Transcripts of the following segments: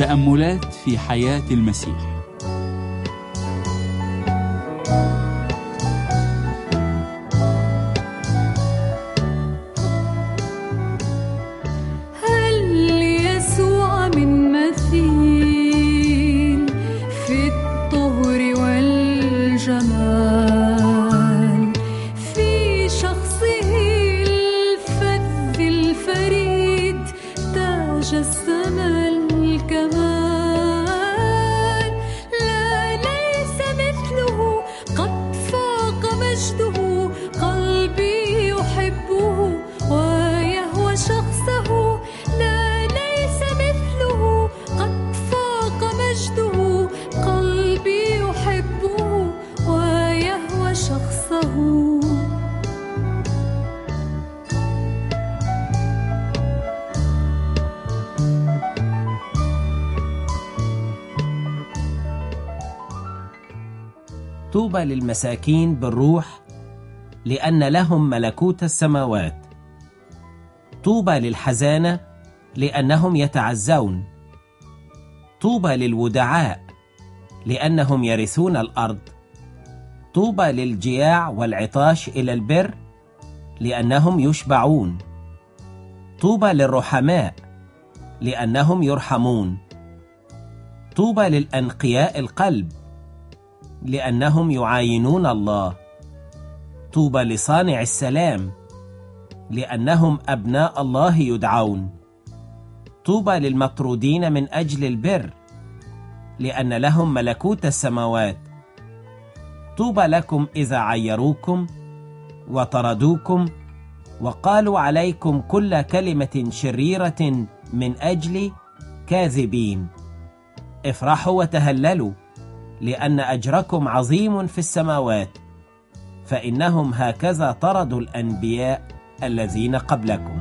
تأملات في حياة المسيح. هل يسوع من مثيل في الطهر والجمال، في شخصه الفذ الفريد تجسم الكمال. لا ليس مثله، قد فاق مجده، قلبي يحبه ويهوى شخصه. لا ليس مثله، قد فاق مجده، قلبي يحبه ويهوى شخصه. طوبى للمساكين بالروح لأن لهم ملكوت السماوات. طوبى للحزانة لأنهم يتعزون. طوبى للودعاء لأنهم يرثون الأرض. طوبى للجياع والعطاش إلى البر لأنهم يشبعون. طوبى للرحماء لأنهم يرحمون. طوبى للأنقياء القلب لأنهم يعاينون الله. طوبى لصانع السلام لأنهم أبناء الله يدعون. طوبى للمطرودين من أجل البر لأن لهم ملكوت السماوات. طوبى لكم إذا عيروكم وطردوكم وقالوا عليكم كل كلمة شريرة من أجلي كاذبين. افرحوا وتهللوا لأن أجركم عظيم في السماوات، فإنهم هكذا طردوا الأنبياء الذين قبلكم.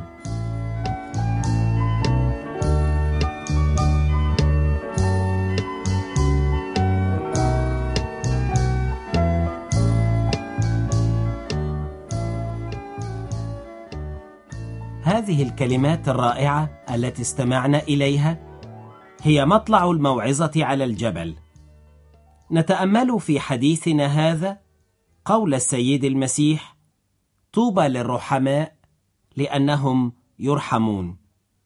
هذه الكلمات الرائعة التي استمعنا إليها هي مطلع الموعظة على الجبل. نتأمل في حديثنا هذا قول السيد المسيح: طوبى للرحماء لأنهم يرحمون.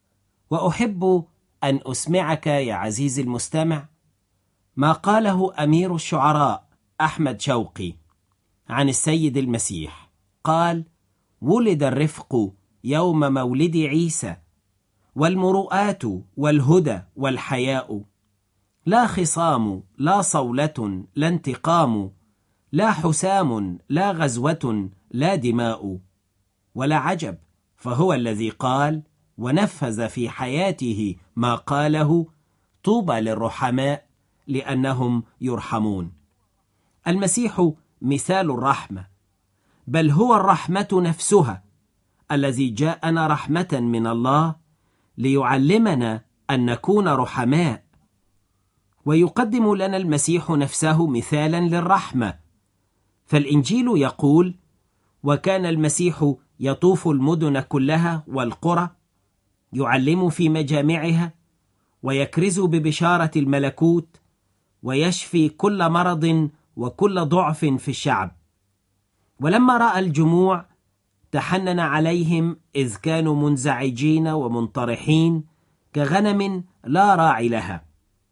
وأحب أن أسمعك يا عزيزي المستمع ما قاله أمير الشعراء أحمد شوقي عن السيد المسيح. قال: ولد الرفق يوم مولد عيسى، والمروءات والهدى والحياء، لا خصام لا صولة لا انتقام، لا حسام لا غزوة لا دماء. ولا عجب، فهو الذي قال ونفذ في حياته ما قاله: طوبى للرحماء لأنهم يرحمون. المسيح مثال الرحمة، بل هو الرحمة نفسها، الذي جاءنا رحمة من الله ليعلمنا أن نكون رحماء. ويقدم لنا المسيح نفسه مثالا للرحمة، فالإنجيل يقول: وكان المسيح يطوف المدن كلها والقرى، يعلم في مجامعها، ويكرز ببشارة الملكوت، ويشفي كل مرض وكل ضعف في الشعب. ولما رأى الجموع تحنن عليهم، إذ كانوا منزعجين ومنطرحين كغنم لا راعي لها.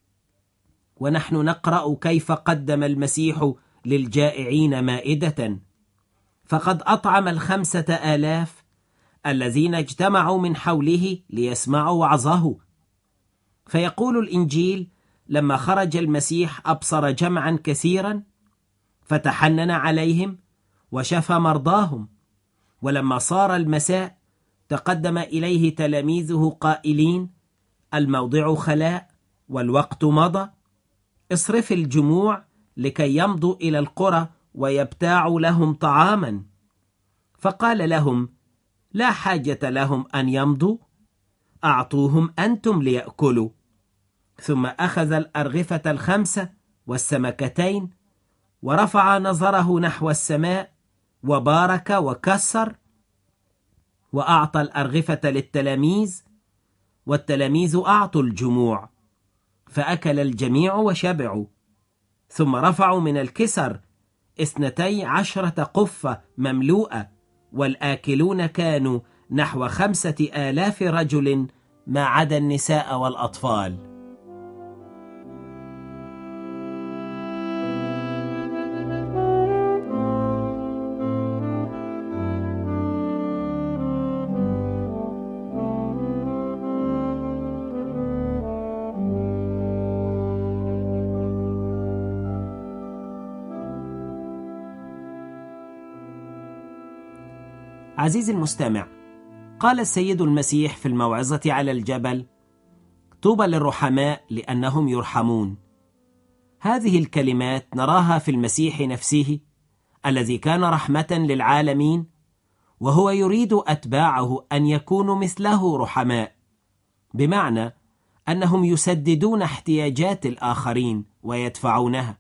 ونحن نقرأ كيف قدم المسيح للجائعين مائدة، فقد أطعم 5,000 الذين اجتمعوا من حوله ليسمعوا وعظه. فيقول الإنجيل: لما خرج المسيح أبصر جمعا كثيرا، فتحنن عليهم وشفى مرضاهم. ولما صار المساء تقدم إليه تلاميذه قائلين: الموضع خلاء والوقت مضى، اصرف الجموع لكي يمضوا إلى القرى ويبتاعوا لهم طعاما. فقال لهم: لا حاجة لهم أن يمضوا، أعطوهم أنتم ليأكلوا. ثم أخذ الأرغفة 5 والسمكتين، ورفع نظره نحو السماء وبارك وكسر، وأعطى الأرغفة للتلاميذ، والتلاميذ أعطوا الجموع. فأكل الجميع وشبعوا. ثم رفعوا من الكسر 12 قفة مملوءة، والآكلون كانوا نحو 5000 رجل ما عدا النساء والأطفال. عزيزي المستمع، قال السيد المسيح في الموعظة على الجبل: طوبى للرحماء لأنهم يرحمون. هذه الكلمات نراها في المسيح نفسه الذي كان رحمة للعالمين، وهو يريد أتباعه أن يكونوا مثله رحماء، بمعنى أنهم يسددون احتياجات الآخرين ويدفعونها.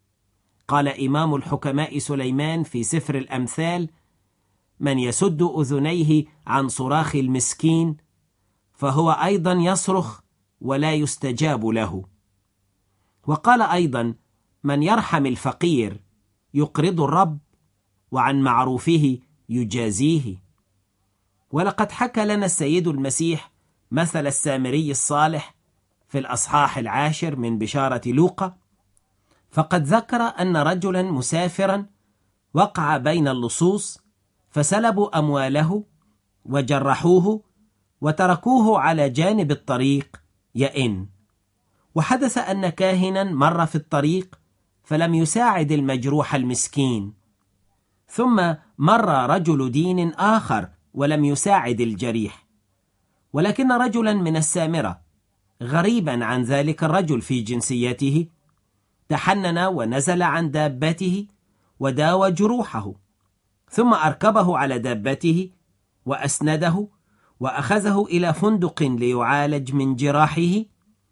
قال إمام الحكماء سليمان في سفر الأمثال: من يسد أذنيه عن صراخ المسكين فهو أيضا يصرخ ولا يستجاب له. وقال أيضا: من يرحم الفقير يقرض الرب وعن معروفه يجازيه. ولقد حكى لنا السيد المسيح مثل السامري الصالح في الأصحاح 10 من بشارة لوقا، فقد ذكر أن رجلا مسافرا وقع بين اللصوص فسلبوا أمواله وجرحوه وتركوه على جانب الطريق يئن. وحدث أن كاهنا مر في الطريق فلم يساعد المجروح المسكين، ثم مر رجل دين آخر ولم يساعد الجريح. ولكن رجلا من السامرة غريبا عن ذلك الرجل في جنسيته تحنن ونزل عن دابته وداوى جروحه، ثم أركبه على دابته وأسنده وأخذه إلى فندق ليعالج من جراحه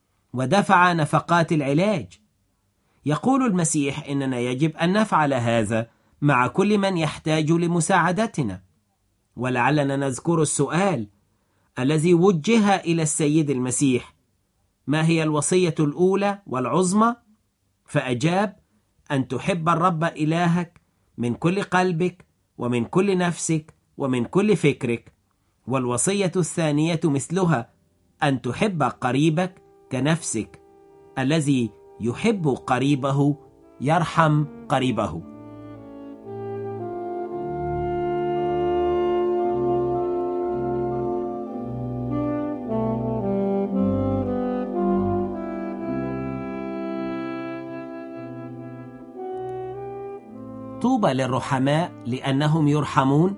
ودفع نفقات العلاج. يقول المسيح إننا يجب أن نفعل هذا مع كل من يحتاج لمساعدتنا. ولعلنا نذكر السؤال الذي وجه إلى السيد المسيح: ما هي الوصية الأولى والعظمى؟ فأجاب: أن تحب الرب إلهك من كل قلبك ومن كل نفسك ومن كل فكرك، والوصية الثانية مثلها: أن تحب قريبك كنفسك. الذي يحب قريبه يرحم قريبه. طوبى للرحماء لأنهم يرحمون.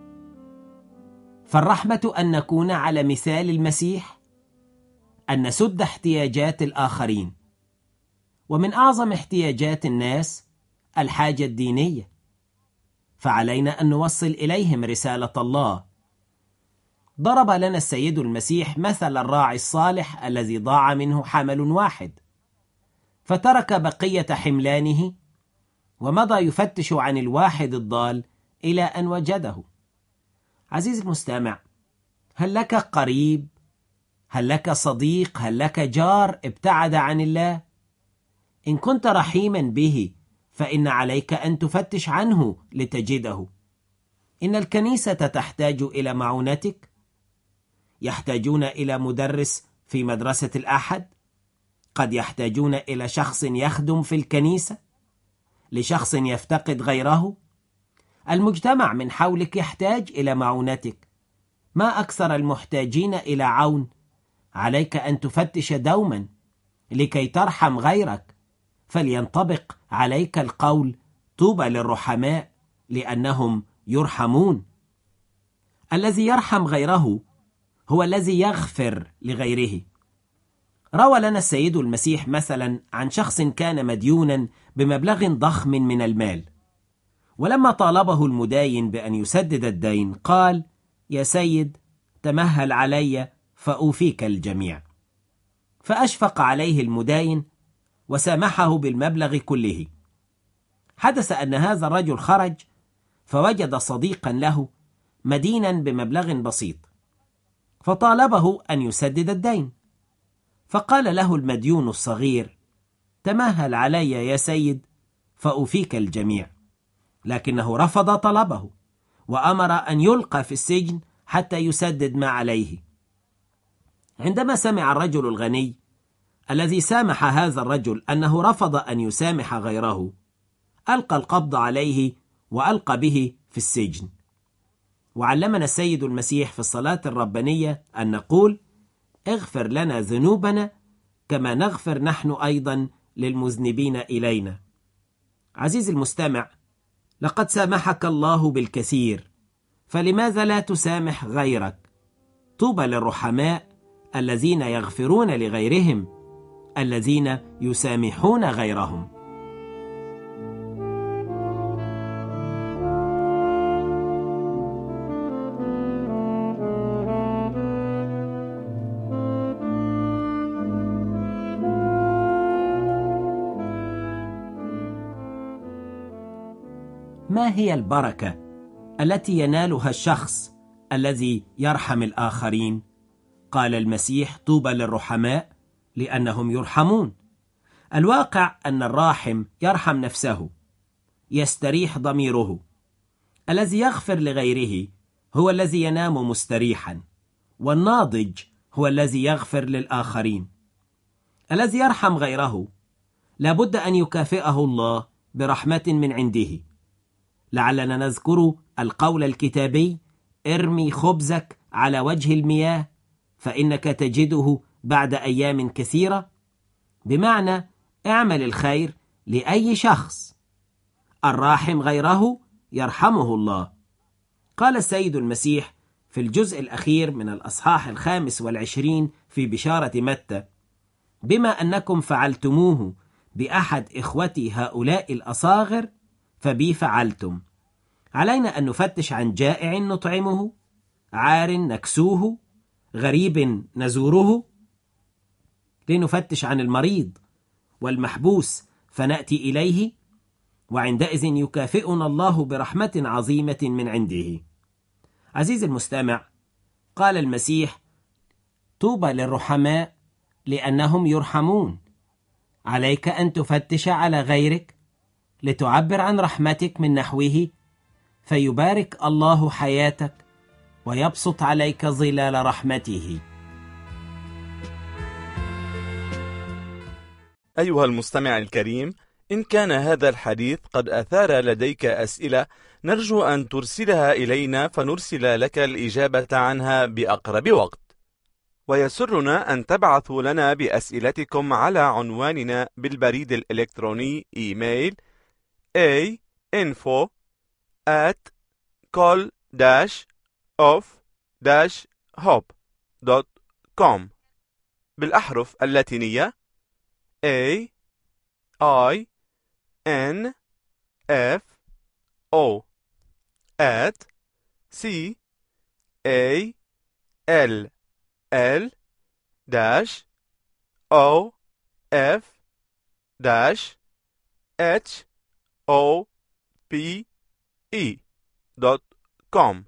فالرحمة أن نكون على مثال المسيح، أن نسد احتياجات الآخرين. ومن أعظم احتياجات الناس الحاجة الدينية، فعلينا أن نوصل إليهم رسالة الله. ضرب لنا السيد المسيح مثل الراعي الصالح الذي ضاع منه حمل واحد، فترك بقية حملانه ومضى يفتش عن الواحد الضال إلى أن وجده. عزيزي المستمع، هل لك قريب؟ هل لك صديق؟ هل لك جار ابتعد عن الله؟ إن كنت رحيما به فإن عليك أن تفتش عنه لتجده. إن الكنيسة تحتاج إلى معونتك، يحتاجون إلى مدرس في مدرسة الأحد، قد يحتاجون إلى شخص يخدم في الكنيسة، لشخص يفتقد غيره. المجتمع من حولك يحتاج إلى معونتك. ما أكثر المحتاجين إلى عون. عليك أن تفتش دوما لكي ترحم غيرك، فلينطبق عليك القول: طوبى للرحماء لأنهم يرحمون. الذي يرحم غيره هو الذي يغفر لغيره. روى لنا السيد المسيح مثلا عن شخص كان مديونا بمبلغ ضخم من المال، ولما طالبه المداين بأن يسدد الدين قال: يا سيد، تمهل علي فأوفيك الجميع. فأشفق عليه المداين وسامحه بالمبلغ كله. حدث أن هذا الرجل خرج فوجد صديقا له مدينا بمبلغ بسيط، فطالبه أن يسدد الدين. فقال له المديون الصغير: تمهل علي يا سيد فأوفيك الجميع. لكنه رفض طلبه، وأمر أن يلقى في السجن حتى يسدد ما عليه. عندما سمع الرجل الغني الذي سامح هذا الرجل أنه رفض أن يسامح غيره، ألقى القبض عليه وألقى به في السجن. وعلمنا السيد المسيح في الصلاة الربانية أن نقول: اغفر لنا ذنوبنا كما نغفر نحن أيضا للمذنبين إلينا. عزيزي المستمع، لقد سامحك الله بالكثير، فلماذا لا تسامح غيرك؟ طوبى للرحماء الذين يغفرون لغيرهم، الذين يسامحون غيرهم. ما هي البركة التي ينالها الشخص الذي يرحم الآخرين؟ قال المسيح: طوبى للرحماء لأنهم يرحمون. الواقع أن الراحم يرحم نفسه، يستريح ضميره. الذي يغفر لغيره هو الذي ينام مستريحا، والناضج هو الذي يغفر للآخرين. الذي يرحم غيره لابد أن يكافئه الله برحمة من عنده. لعلنا نذكر القول الكتابي: ارمي خبزك على وجه المياه فإنك تجده بعد أيام كثيرة، بمعنى اعمل الخير لأي شخص. الراحم غيره يرحمه الله. قال السيد المسيح في الجزء الأخير من الأصحاح 25 في بشارة متى: بما أنكم فعلتموه بأحد إخوتي هؤلاء الأصاغر فبي فعلتم. علينا أن نفتش عن جائع نطعمه، عار نكسوه، غريب نزوره. لنفتش عن المريض والمحبوس فنأتي إليه، وعندئذ يكافئنا الله برحمة عظيمة من عنده. عزيزي المستمع، قال المسيح: طوبى للرحماء لأنهم يرحمون. عليك أن تفتش على غيرك لتعبر عن رحمتك من نحوه، فيبارك الله حياتك ويبسط عليك ظلال رحمته. أيها المستمع الكريم، إن كان هذا الحديث قد أثار لديك أسئلة، نرجو أن ترسلها إلينا فنرسل لك الإجابة عنها بأقرب وقت. ويسرنا أن تبعثوا لنا بأسئلتكم على عنواننا بالبريد الإلكتروني إيميل info@col-of-hope.com بالأحرف اللاتينية AINFO@CALL-OF-HOPE.com.